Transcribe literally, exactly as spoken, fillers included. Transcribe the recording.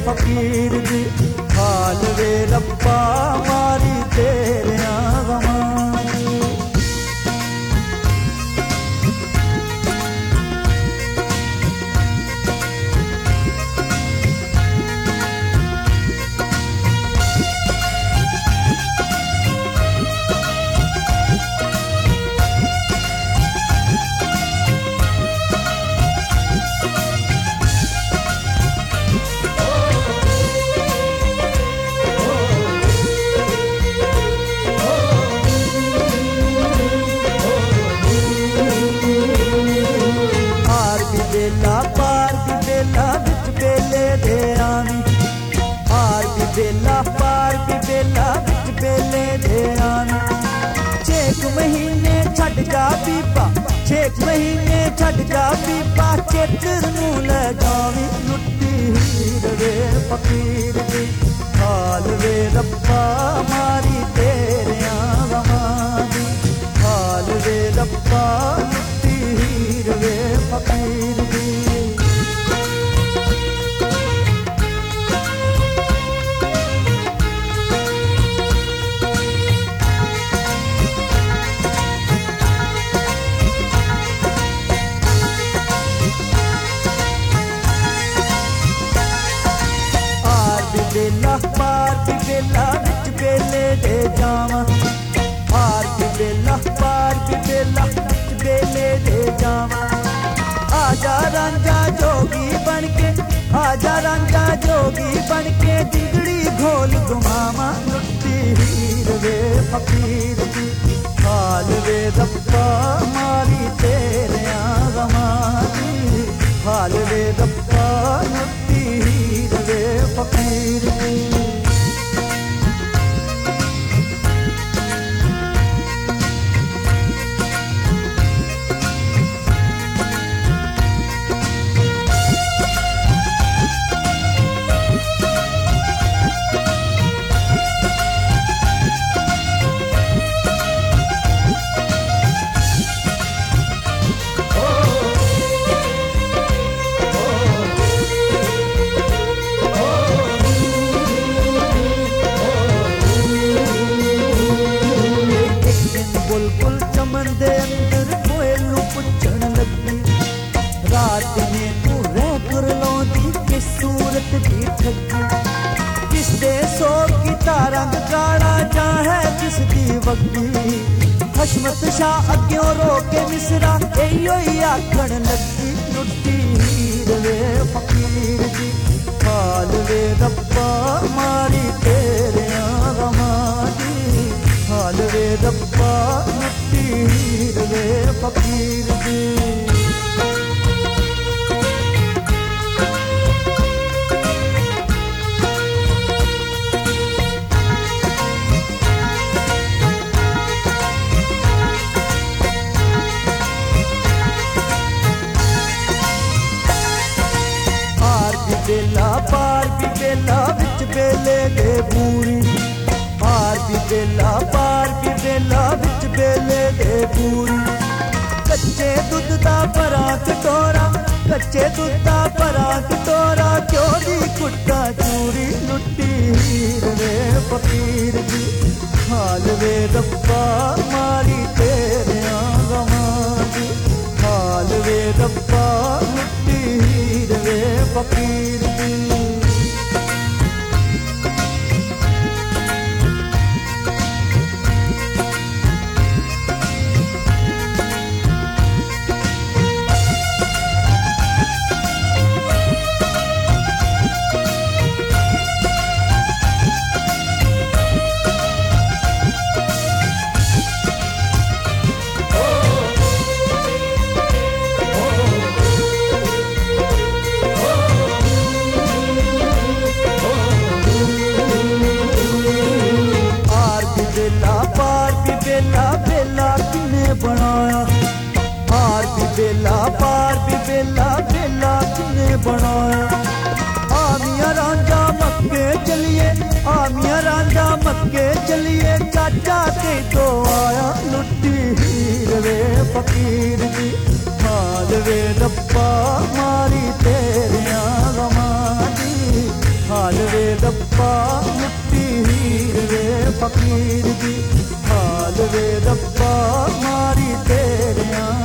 फकीर दी, हाल वे रब्बा मारी तेरियां गमां दी। बेला पार भी बेला बिच बेले दे आवी, हार भी बेला पार भी बेला बिच बेले दे आवी। छेक महीने छड़ जा पीपा, छेक महीने छड़ जा पीपा, चेतर नू ले जावी। लुट्टी हीर वे फकीर दी, हाल वे रब्बा मारी तेरियां गमां दी, हाल वे रब्बा लुट्टी हीर वे फकीर दी। बेला पार भी बेला बिच बेले दे जावां, हार भी बेला पार भी बेला बिच बेले दे जावां। आजा रांझा जोगी बनके, आजा रांझा जोगी बनके, जिंदड़ी घोल घुमावा। लुट्टी हीर वे फकीर दी, हाल वे रब्बा मारी तेरियां गमां दी, हाल वे रब्बा लुट्टी हीर वे फकीर दी। बुलबुल चमन दे अंदर कोयल नू पुछण लगी, रात ने तू रह कर लौंदी कि सूरत दी ठगी। किस दे सो कीता रंग काला जा है किस दी वगी, हशमत शाह अग्यों रोके मिसरा एयो ही आखण लगी। लुट्टी हीर वे फकीर दी, हाल वे रब्बा मारी तेरियां गमां दी, हाल वे रब्बा लुट्टी हीर वे फकीर दी। हार भी बेला पार भी बेला बिच बेले दे पूरी, हार भी बेला पार भी बेला बिच बेले दे पूरी। कच्चे दुध दा भरा कटोरा, कच्चे दुध दा भरा कटोरा, क्यों दी कुट्टा चूरी। लुट्टी हीर वे फकीर दी, हाल वे रब्बा मारी तेरियां गमां दी, हाल वे रब्बा लुट्टी हीर वे फकीर दी। बेला बेला किने बनाया, हार भी बेला पार भी बेला बेला किने बनाया। आमिया रांझा मक्के चलिए, आमिया रांझा मक्के चलिए, चाचा के तो आया। लुट्टी हीर वे फकीर दी, हाल वे रब्बा मारी तेरियां गमां दी, हाल वे रब्बा मुक्ति हीर वे फकीर दी, हाल वे रब्बा मारी तेरियां